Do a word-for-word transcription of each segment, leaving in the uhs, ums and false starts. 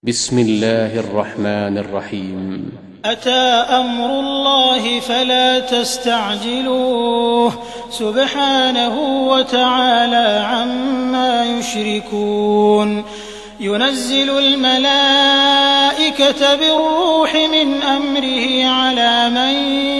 بسم الله الرحمن الرحيم. أتى أمر الله فلا تستعجلوه سبحانه وتعالى عما يشركون. ينزل الملائكة بالروح من أمره على من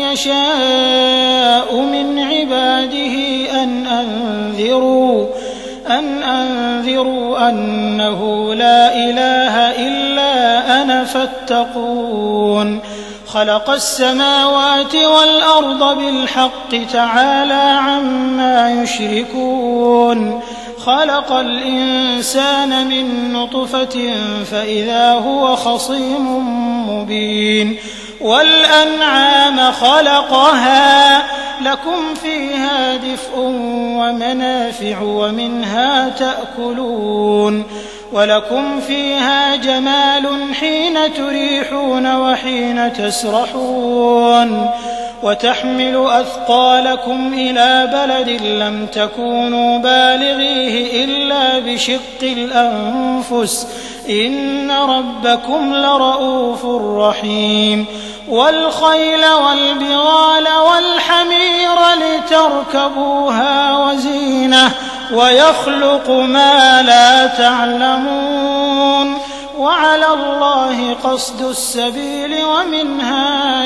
يشاء من عباده أن أنذروا أن أنذروا أنه لا إله إلا أنا فاتقون. خلق السماوات والأرض بالحق تعالى عما يشركون. خلق الإنسان من نطفة فإذا هو خصيم مبين. والأنعام خلقها لكم فيها دفء ومنافع ومنها تأكلون. ولكم فيها جمال حين تريحون وحين تسرحون. وتحمل أثقالكم إلى بلد لم تكونوا بالغيه إلا بشق الأنفس إن ربكم لرؤوف رحيم. والخيل والبغال والحمير لتركبوها وزينة ويخلق ما لا تعلمون. وعلى الله قصد السبيل ومنها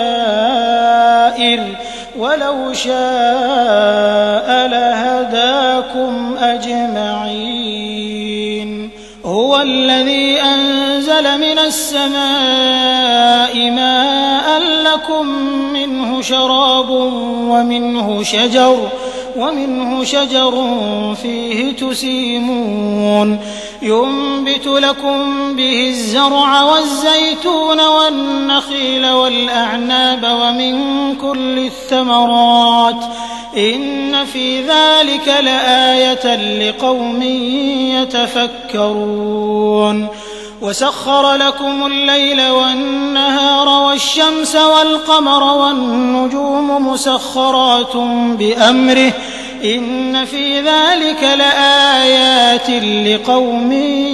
جائر ولو شاء لهداكم أجمعين. هو الذي أنزل من السماء ماء لكم منه شراب ومنه شجر ومنه شجر فيه تسيمون. ينبت لكم به الزرع والزيتون والنخيل والأعناب ومن كل الثمرات إن في ذلك لآية لقوم يتفكرون. وسخر لكم الليل والنهار والشمس والقمر والنجوم مسخرات بأمره إن في ذلك لآيات لقوم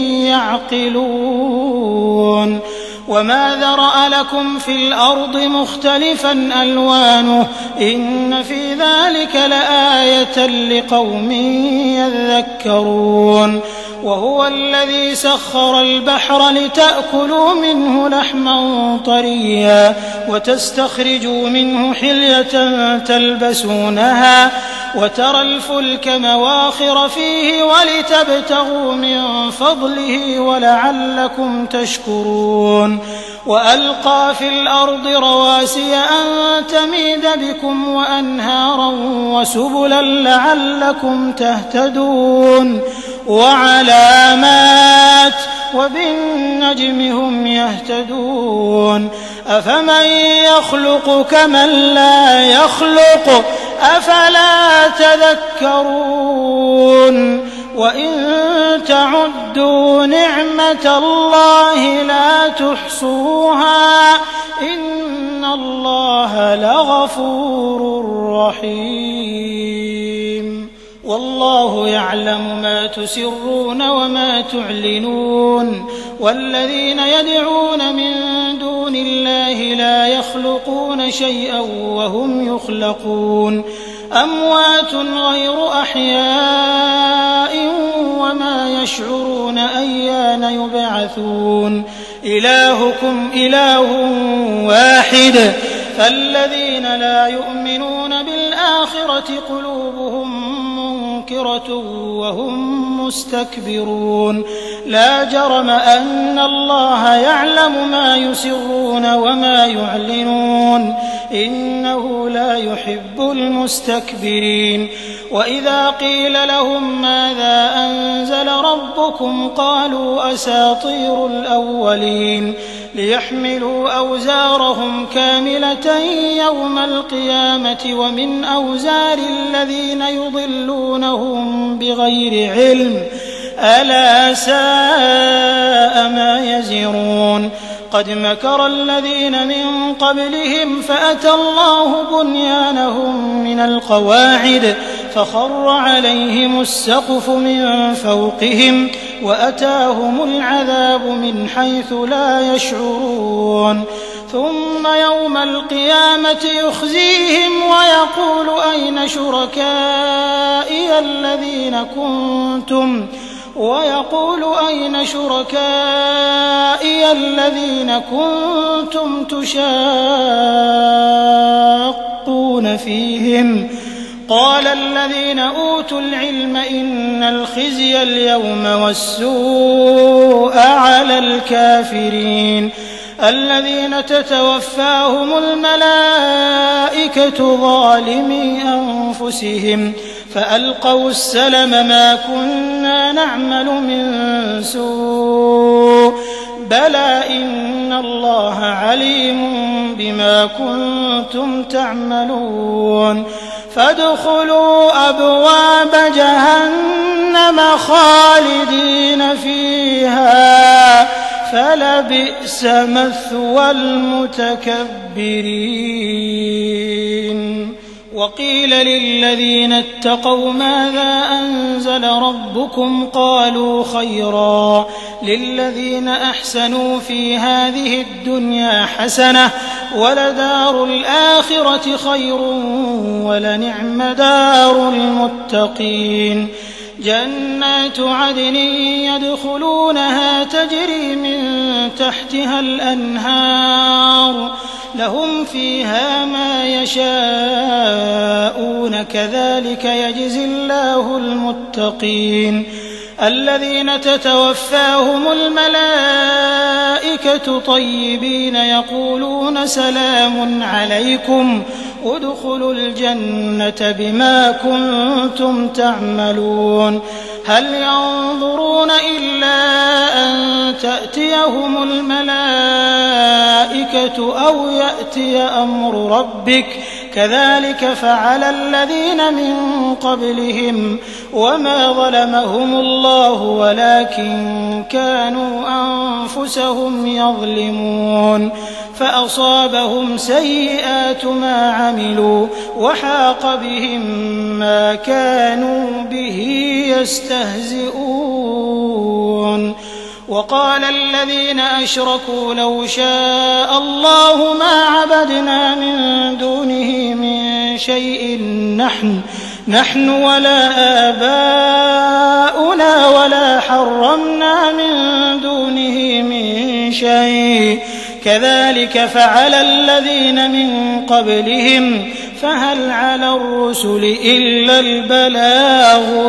يعقلون. وما ذرأ لكم في الأرض مختلفا ألوانه إن في ذلك لآية لقوم يذكرون. وهو الذي سخر البحر لتأكلوا منه لحما طريا وتستخرجوا منه حلية تلبسونها وترى الفلك مواخر فيه ولتبتغوا من فضله ولعلكم تشكرون. وألقى في الأرض رواسي أن تميد بكم وأنهارا وسبلا لعلكم تهتدون. وعلامات وبالنجم هم يهتدون. أفمن يخلق كمن لا يخلق أفلا تذكرون. وإن تعدوا نعمة الله لا تحصوها إن الله لغفور رحيم. والله يعلم ما تسرون وما تعلنون. والذين يدعون من دون الله لا يخلقون شيئا وهم يخلقون. أموات غير أحياء وما يشعرون أيان يبعثون. إلهكم إله واحد فالذين لا يؤمنون بالآخرة قلوبهم منكرة وهم مستكبرون. لا جرم أن الله يعلم ما يسرون وما يعلنون إنه لا يحب المستكبرين. وإذا قيل لهم ماذا أنزل ربكم قالوا أساطير الأولين ليحملوا أوزارهم كاملة يوم القيامة ومن أوزار الذين يضلونهم بغير علم ألا ساء ما يزرون. قد مكر الذين من قبلهم فأتى الله بنيانهم من القواعد فخر عليهم السقف من فوقهم وأتاهم العذاب من حيث لا يشعرون ثم يوم القيامة يخزيهم ويقول أين شركائي الذين كنتم ويقول أين شركائي الذين كنتم تشاقون فيهم قال الذين أوتوا العلم إن الخزي اليوم والسوء على الكافرين الذين تتوفاهم الملائكة ظالمي أنفسهم فألقوا السلم ما كنا نعمل من سوء بلى إن الله عليم بما كنتم تعملون فادخلوا أبواب جهنم خالدين فيها فلبئس مثوى المتكبرين وقيل للذين اتقوا ماذا أنزل ربكم قالوا خيرا للذين أحسنوا في هذه الدنيا حسنة ولدار الآخرة خير ولنعم دار المتقين جنات عدن يدخلونها تجري من تحتها الأنهار لهم فيها ما يشاءون كذلك يجزي الله المتقين الذين تتوفاهم الملائكة طيبين يقولون سلام عليكم ادخلوا الجنة بما كنتم تعملون هل ينظرون إلا أن تأتيهم الملائكة أو يأتي أمر ربك كذلك فعل الذين من قبلهم وما ظلمهم الله ولكن كانوا أنفسهم يظلمون فأصابهم سيئات ما عملوا وحاق بهم ما كانوا به يستهزئون وقال الذين أشركوا لو شاء الله ما عبدنا من دونه من شيء نحن نحن ولا آباؤنا ولا حرمنا من دونه من شيء كذلك فعل الذين من قبلهم فهل على الرسل إلا البلاغ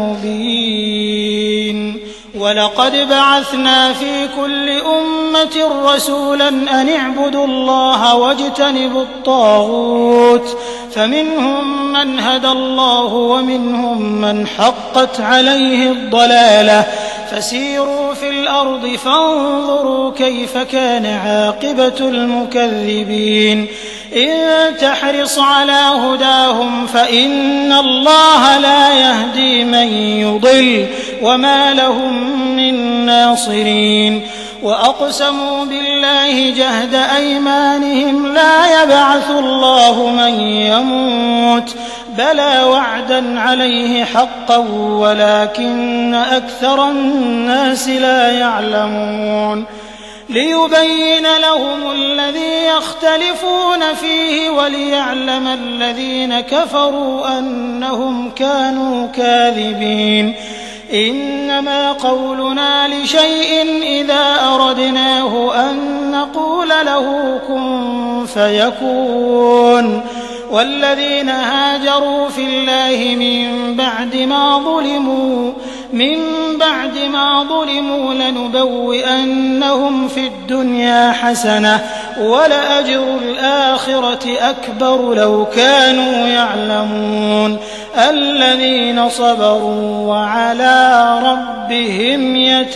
المبين ولقد بعثنا في كل أمة رسولا أن اعبدوا الله واجتنبوا الطاغوت فمنهم من هدى الله ومنهم من حقت عليه الضلالة فسيروا في الأرض فانظروا كيف كان عاقبة المكذبين إن تحرص على هداهم فإن الله لا يهدي من يضل وما لهم من ناصرين وأقسموا بالله جهد أيمانهم لا يبعث الله من يموت بلى وعدا عليه حقا ولكن أكثر الناس لا يعلمون ليبين لهم الذي يختلفون فيه وليعلم الذين كفروا أنهم كانوا كاذبين إنما قولنا لشيء إذا أردناه أن نقول له كن فيكون والذين هاجروا في الله من بعد ما ظلموا من بعد ما ظلموا لنبوئنهم في الدنيا حسنة ولأجر الآخرة أكبر لو كانوا يعلمون الذين صبروا وعلى ربهم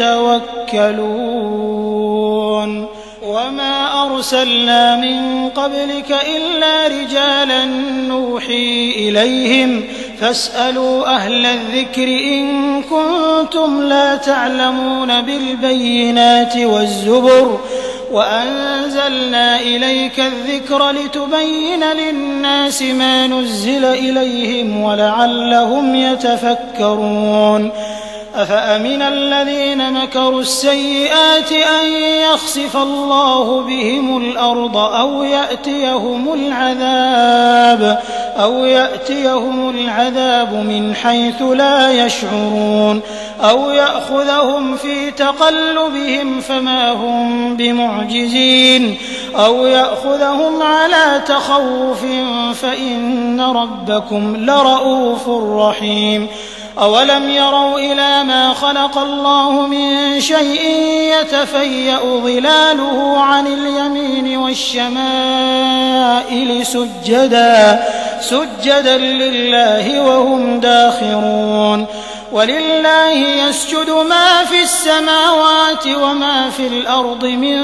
يتوكلون وما أرسلنا من قبلك إلا رجالا نوحي إليهم فاسألوا أهل الذكر إن كنتم لا تعلمون بالبينات والزبر وأنزلنا إليك الذكر لتبين للناس ما نزل إليهم ولعلهم يتفكرون أفأمن الذين مكروا السيئات أن يخسف الله بهم الأرض أو يأتيهم العذاب أو يأتيهم العذاب من حيث لا يشعرون أو يأخذهم في تقلبهم فما هم بمعجزين أو يأخذهم على تخوف فإن ربكم لرؤوف رحيم أولم يروا إلى ما خلق الله من شيء يتفيأ ظلاله عن اليمين والشمائل سجدا سجدا لله وهم داخرون ولله يسجد ما في السماوات وما في الأرض من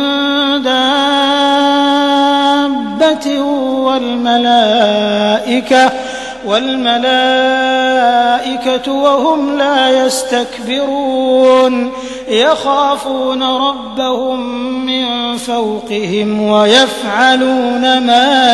دابة والملائكة والملائكة وهم لا يستكبرون يخافون ربهم من فوقهم ويفعلون ما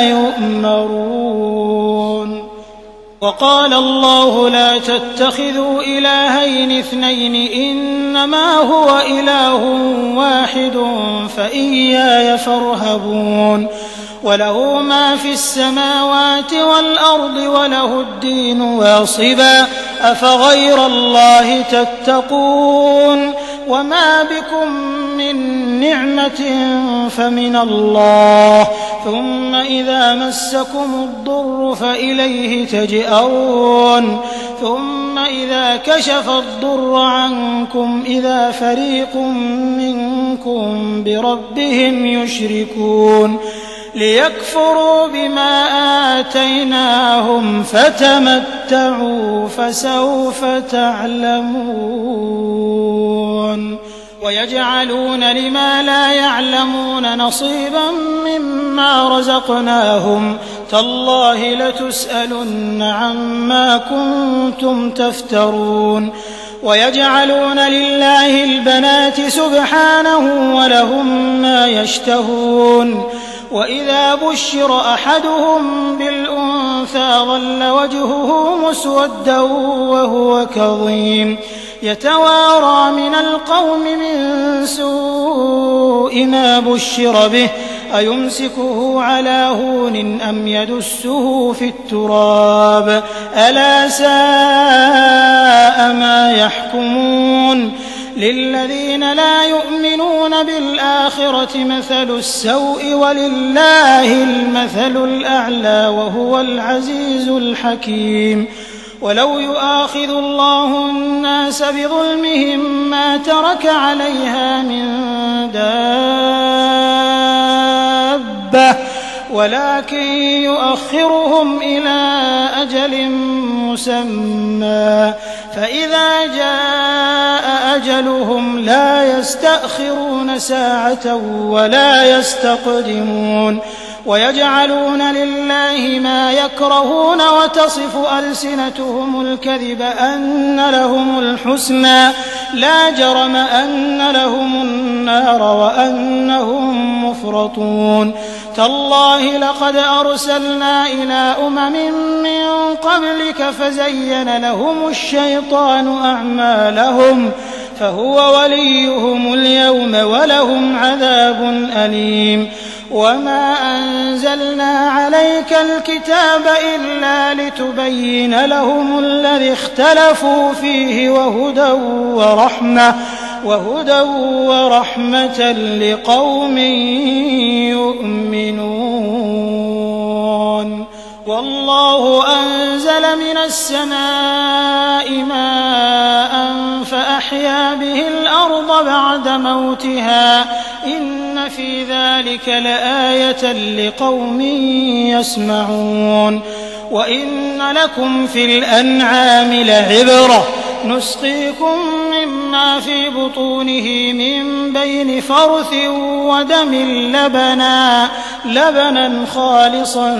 يؤمرون وقال الله لا تتخذوا إلهين اثنين إنما هو إله واحد فإياي فارهبون وله ما في السماوات والأرض وله الدين واصبا أفغير الله تتقون وما بكم من نعمة فمن الله ثم إذا مسكم الضر فإليه تجأرون ثم إذا كشف الضر عنكم إذا فريق منكم بربهم يشركون ليكفروا بما آتيناهم فتمتعوا فسوف تعلمون ويجعلون لما لا يعلمون نصيبا مما رزقناهم تالله لتسألن عما كنتم تفترون ويجعلون لله البنات سبحانه ولهم ما يشتهون وإذا بشر أحدهم بالأنثى ظل وجهه مسودا وهو كظيم يتوارى من القوم من سوء ما بشر به أيمسكه على هون أم يدسه في التراب ألا ساء ما يحكمون للذين لا يؤمنون بالآخرة مثل السوء ولله المثل الأعلى وهو العزيز الحكيم ولو يؤاخذ الله الناس بظلمهم ما ترك عليها من دابة ولكن يؤخرهم إلى أجل مسمى فإذا جاء أجلهم لا يستأخرون ساعة ولا يستقدمون ويجعلون لله ما يكرهون وتصف ألسنتهم الكذب أن لهم الحسنى لا جرم أن لهم النار وأنهم مفرطون تالله لقد أرسلنا إلى أمم من قبلك فزين لهم الشيطان أعمالهم فهو وليهم اليوم ولهم عذاب أليم وما أنزلنا عليك الكتاب إلا لتبين لهم الذي اختلفوا فيه وهدى ورحمة وهدى ورحمة لقوم يؤمنون والله أنزل من السماء ماء فأحيا به الأرض بعد موتها إن في ذلك لآية لقوم يسمعون وإن لكم في الأنعام لعبرة نسقيكم مما في بطونه من بين فرث ودم لبنا لبنا خالصا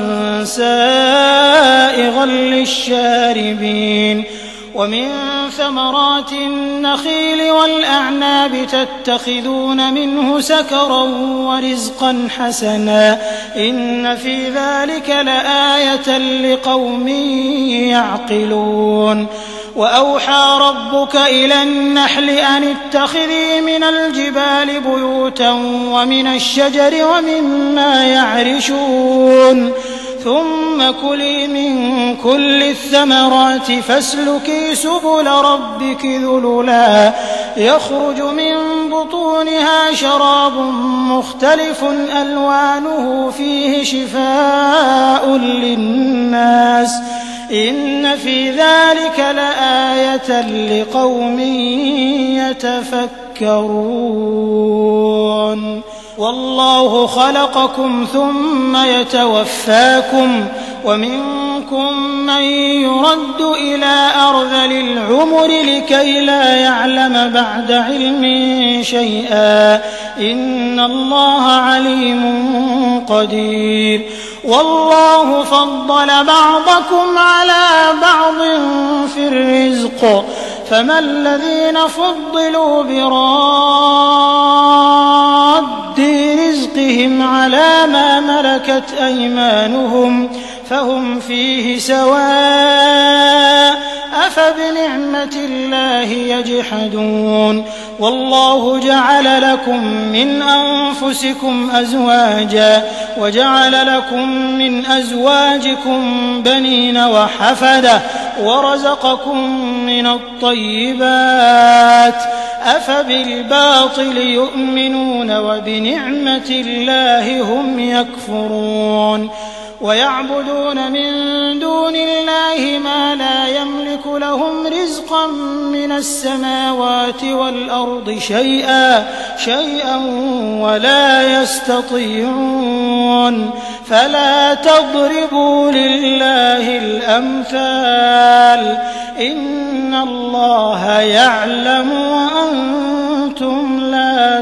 سائغا للشاربين ومن ثمرات النخيل والأعناب تتخذون منه سكرا ورزقا حسنا إن في ذلك لآية لقوم يعقلون وأوحى ربك إلى النحل أن اتخذي من الجبال بيوتا ومن الشجر ومما يعرشون ثم كلي من كل الثمرات فاسلكي سبل ربك ذللا يخرج من بطونها شراب مختلف ألوانه فيه شفاء للناس إن في ذلك لآية لقوم يتفكرون والله خلقكم ثم يتوفاكم ومنكم من يرد إلى أرذل العمر لكي لا يعلم بعد علم شيئا إن الله عليم قدير والله فضل بعضكم على بعض في الرزق فما الذين فضلوا براد رزقهم على ما ملكت أيمانهم فهم فيه سواء أفبنعمة الله يجحدون والله جعل لكم من أنفسكم أزواجا وجعل لكم من أزواجكم بنين وحفدة ورزقكم من الطيبات أفبالباطل يؤمنون وبنعمة الله هم يكفرون ويعبدون من دون الله ما لا يملك لهم رزقا من السماوات والأرض شيئا شيئا ولا يستطيعون فلا تضربوا لله الأمثال إن الله يعلم وأنتم لا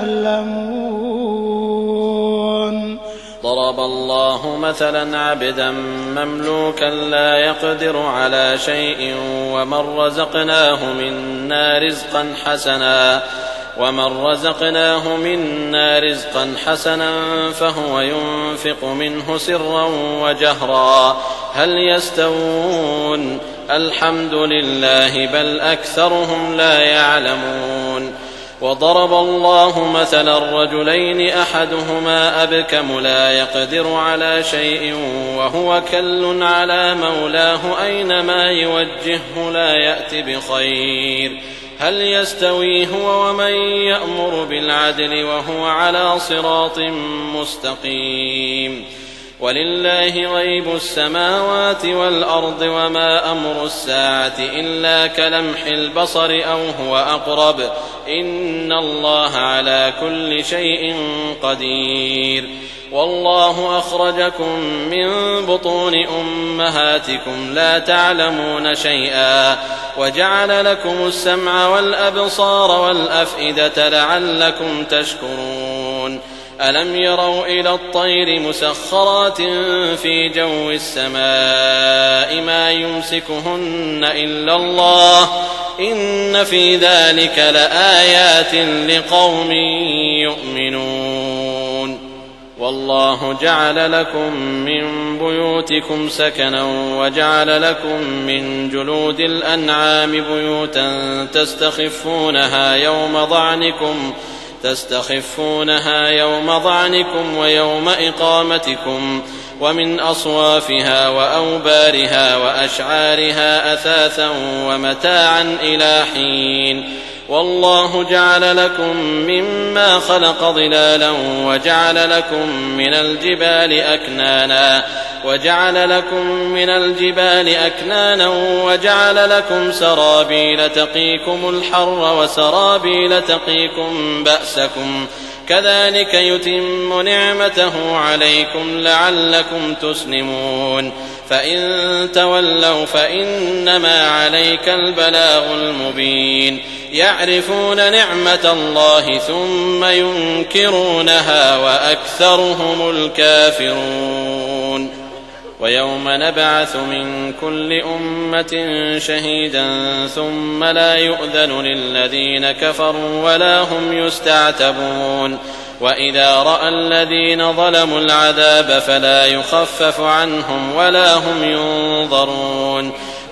تعلمون. ضرب الله مثلا عبدا مملوكا لا يقدر على شيء ومن رزقناه منا رزقا حسنا ومن رزقناه منا رزقا حسنا فهو ينفق منه سرا وجهرا هل يستوون الحمد لله بل أكثرهم لا يعلمون. وضرب الله مثلا الرجلين أحدهما أبكم لا يقدر على شيء وهو كل على مولاه أينما يوجهه لا يأت بخير هل يستوي هو ومن يأمر بالعدل وهو على صراط مستقيم. ولله غيب السماوات والأرض وما أمر الساعة إلا كلمح البصر أو هو أقرب إن الله على كل شيء قدير. والله أخرجكم من بطون أمهاتكم لا تعلمون شيئا وجعل لكم السمع والأبصار والأفئدة لعلكم تشكرون. ألم يروا إلى الطير مسخرات في جو السماء ما يمسكهن إلا الله إن في ذلك لآيات لقوم يؤمنون. والله جعل لكم من بيوتكم سكنا وجعل لكم من جلود الأنعام بيوتا تستخفونها يوم ضعنكم تستخفونها يوم ضعنكم ويوم إقامتكم ومن أصوافها وأوبارها وأشعارها أثاثا ومتاعا إلى حين. والله جعل لكم مما خلق ظلالا وجعل لكم من الجبال أكنانا وجعل لكم من الجبال أكنانا وجعل لكم سرابيل تقيكم الحر وسرابيل تقيكم بأسكم كذلك يتم نعمته عليكم لعلكم تسلمون. فإن تولوا فإنما عليك البلاغ المبين. يعرفون نعمة الله ثم ينكرونها وأكثرهم الكافرون. ويوم نبعث من كل أمة شهيدا ثم لا يؤذن للذين كفروا ولا هم يستعتبون. وإذا رأى الذين ظلموا العذاب فلا يخفف عنهم ولا هم ينظرون.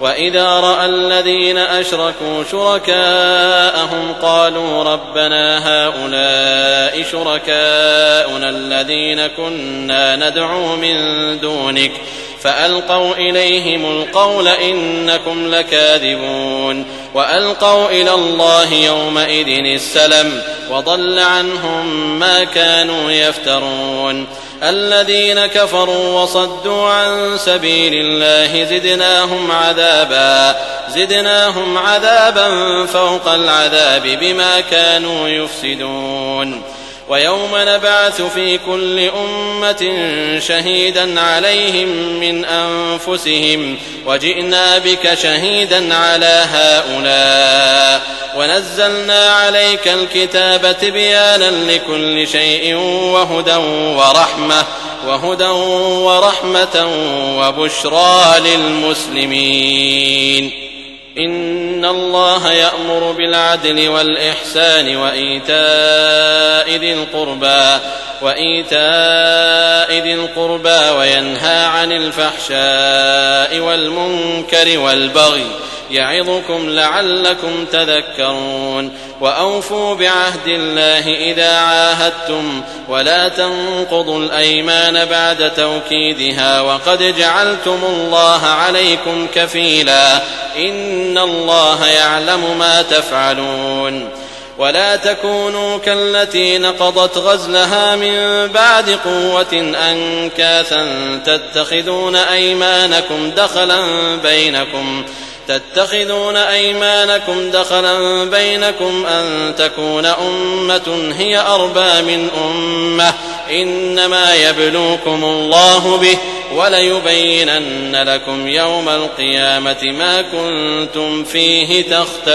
وإذا رأى الذين أشركوا شركاءهم قالوا ربنا هؤلاء شركاؤنا الذين كنا ندعو من دونك فألقوا إليهم القول إنكم لكاذبون وألقوا إلى الله يومئذ السلم وضل عنهم ما كانوا يفترون الذين كفروا وصدوا عن سبيل الله زدناهم عذابا زدناهم عذابا فوق العذاب بما كانوا يفسدون ويوم نبعث في كل أمة شهيدا عليهم من أنفسهم وجئنا بك شهيدا على هؤلاء ونزلنا عليك الكتاب تبيانا لكل شيء وهدى ورحمة وهدى ورحمة وبشرى للمسلمين إن الله يأمر بالعدل والإحسان وإيتاء ذي القربى وإيتاء ذي القربى وينهى عن الفحشاء والمنكر والبغي يعظكم لعلكم تذكرون وأوفوا بعهد الله إذا عاهدتم ولا تنقضوا الأيمان بعد توكيدها وقد جعلتم الله عليكم كفيلا إن الله يعلم ما تفعلون ولا تكونوا كالتي نقضت غزلها من بعد قوة أنكاثا تتخذون أيمانكم دخلا بينكم تتخذون أيمانكم دخلا بينكم أن تكون أمة هي أربى من أمة إنما يبلوكم الله به وليبينن لكم يوم القيامة ما كنتم فيه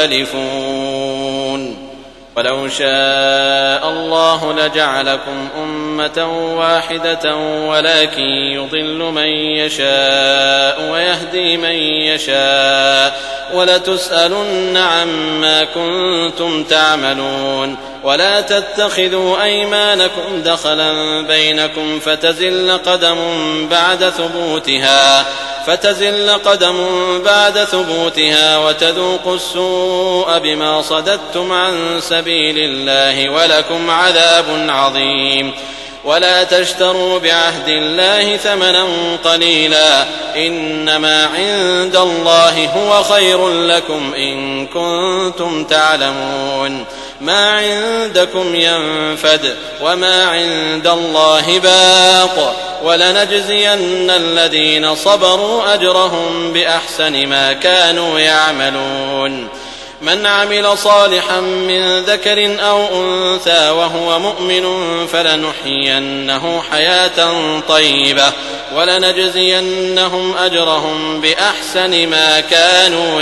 تختلفون ولو شاء الله لجعلكم أمة واحدة ولكن يضل من يشاء ويهدي من يشاء ولتسألن عما كنتم تعملون ولا تتخذوا أيمانكم دخلا بينكم فتزل قدم بعد ثبوتها فتزل قدم بعد ثبوتها وتذوقوا السوء بما صددتم عن سبيل الله ولكم عذاب عظيم ولا تشتروا بعهد الله ثمنا قليلا إنما عند الله هو خير لكم إن كنتم تعلمون ما عندكم ينفد وما عند الله باق ولنجزين الذين صبروا أجرهم بأحسن ما كانوا يعملون من عمل صالحا من ذكر أو أنثى وهو مؤمن فلنحيينه حياة طيبة ولنجزينهم أجرهم بأحسن ما كانوا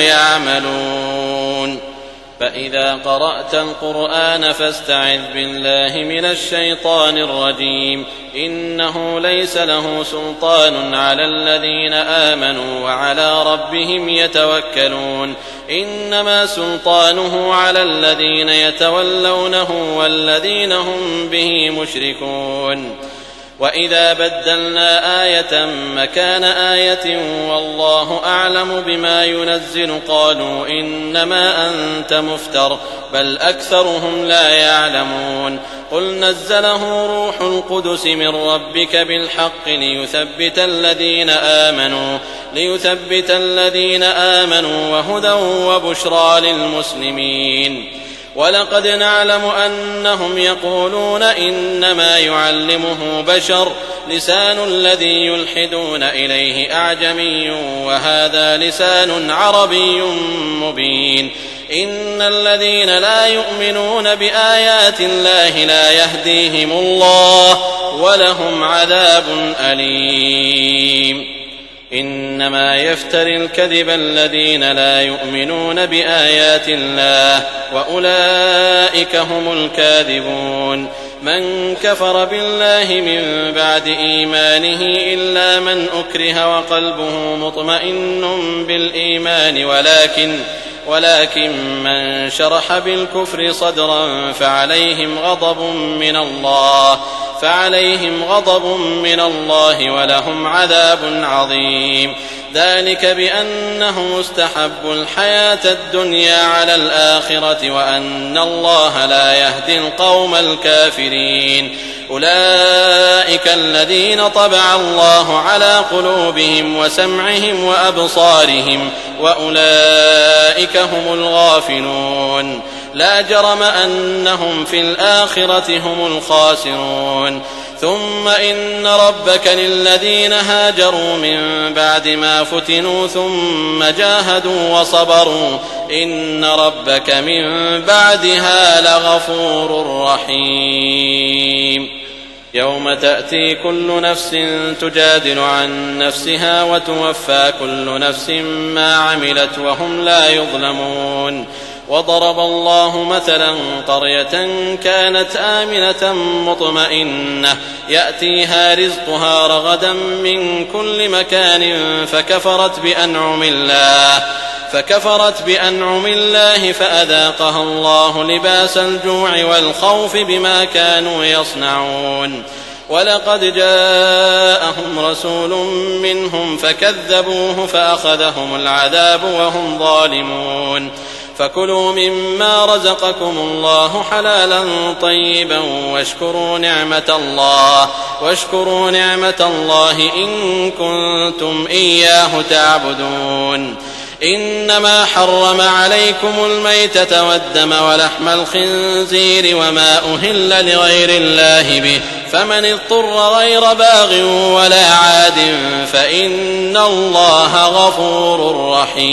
يعملون فإذا قرأت القرآن فاستعذ بالله من الشيطان الرجيم إنه ليس له سلطان على الذين آمنوا وعلى ربهم يتوكلون إنما سلطانه على الذين يتولونه والذين هم به مشركون وإذا بدلنا آية مكان آية والله أعلم بما ينزل قالوا إنما أنت مفتر بل أكثرهم لا يعلمون قل نزله روح القدس من ربك بالحق ليثبت الذين آمنوا ليثبت الذين آمنوا وهدى وبشرى للمسلمين ولقد نعلم أنهم يقولون إنما يعلمه بشر لسان الذي يلحدون إليه أعجمي وهذا لسان عربي مبين إن الذين لا يؤمنون بآيات الله لا يهديهم الله ولهم عذاب أليم إنما يفتري الكذب الذين لا يؤمنون بآيات الله وأولئك هم الكاذبون من كفر بالله من بعد إيمانه إلا من أكره وقلبه مطمئن بالإيمان ولكن ولكن من شرح بالكفر صدرا فعليهم غضب من الله فعليهم غضب من الله ولهم عذاب عظيم ذلك بأنهم استحبوا الحياة الدنيا على الآخرة وأن الله لا يهدي القوم الكافرين. أولئك الذين طبع الله على قلوبهم وسمعهم وأبصارهم وأولئك هم الغافلون. لا جرم أنهم في الآخرة هم الخاسرون. ثم إن ربك للذين هاجروا من بعد ما فتنوا ثم جاهدوا وصبروا إن ربك من بعدها لغفور رحيم. يوم تأتي كل نفس تجادل عن نفسها وتوفى كل نفس ما عملت وهم لا يظلمون. وضرب الله مثلا قرية كانت آمنة مطمئنة يأتيها رزقها رغدا من كل مكان فكفرت بأنعم الله فكفرت بأنعم الله فأذاقها الله لباس الجوع والخوف بما كانوا يصنعون. ولقد جاءهم رسول منهم فكذبوه فأخذهم العذاب وهم ظالمون. فكلوا مما رزقكم الله حلالا طيبا واشكروا نعمة الله واشكروا نعمة الله إن كنتم إياه تعبدون. إنما حرم عليكم الميتة والدم ولحم الخنزير وما أهل لغير الله به فمن اضطر غير باغ ولا عاد فإن الله غفور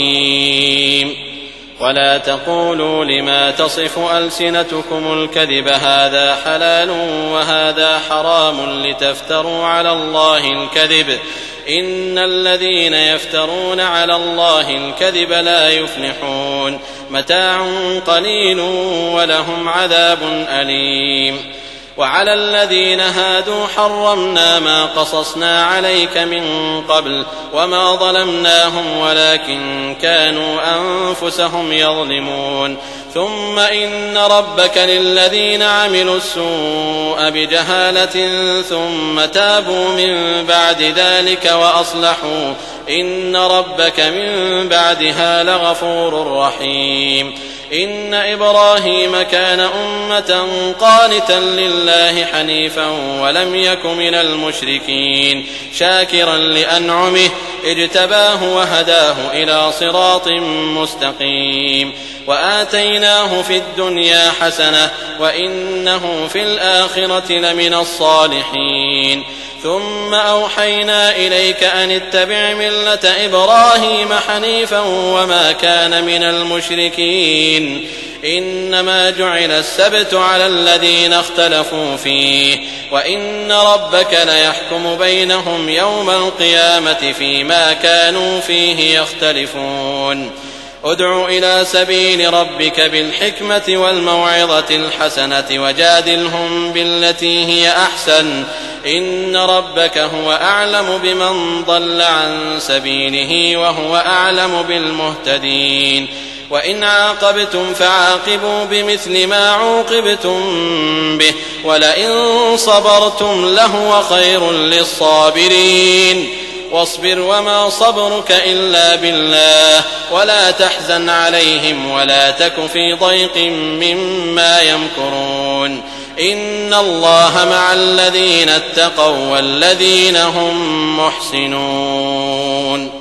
رحيم. ولا تقولوا لما تصف ألسنتكم الكذب هذا حلال وهذا حرام لتفتروا على الله الكذب إن الذين يفترون على الله الكذب لا يفلحون. متاع قليل ولهم عذاب أليم. وعلى الذين هادوا حرمنا ما قصصنا عليك من قبل وما ظلمناهم ولكن كانوا أنفسهم يظلمون. ثم إن ربك للذين عملوا السوء بجهالة ثم تابوا من بعد ذلك وأصلحوا إن ربك من بعدها لغفور رحيم. إن إبراهيم كان أمة قانتا لله حنيفا ولم يك من المشركين شاكرا لأنعمه اجتباه وهداه إلى صراط مستقيم. وآتيناه في الدنيا حسنة وإنه في الآخرة لمن الصالحين. ثم أوحينا إليك أن اتبع ملة إبراهيم حنيفا وما كان من المشركين. إنما جعل السبت على الذين اختلفوا فيه وإن ربك ليحكم بينهم يوم القيامة فيما كانوا فيه يختلفون. ادع إلى سبيل ربك بالحكمة والموعظة الحسنة وجادلهم بالتي هي أحسن إن ربك هو أعلم بمن ضل عن سبيله وهو أعلم بالمهتدين. وإن عاقبتم فعاقبوا بمثل ما عوقبتم به ولئن صبرتم لهو خير للصابرين. واصبر وما صبرك إلا بالله ولا تحزن عليهم ولا تك في ضيق مما يمكرون. إن الله مع الذين اتقوا والذين هم محسنون.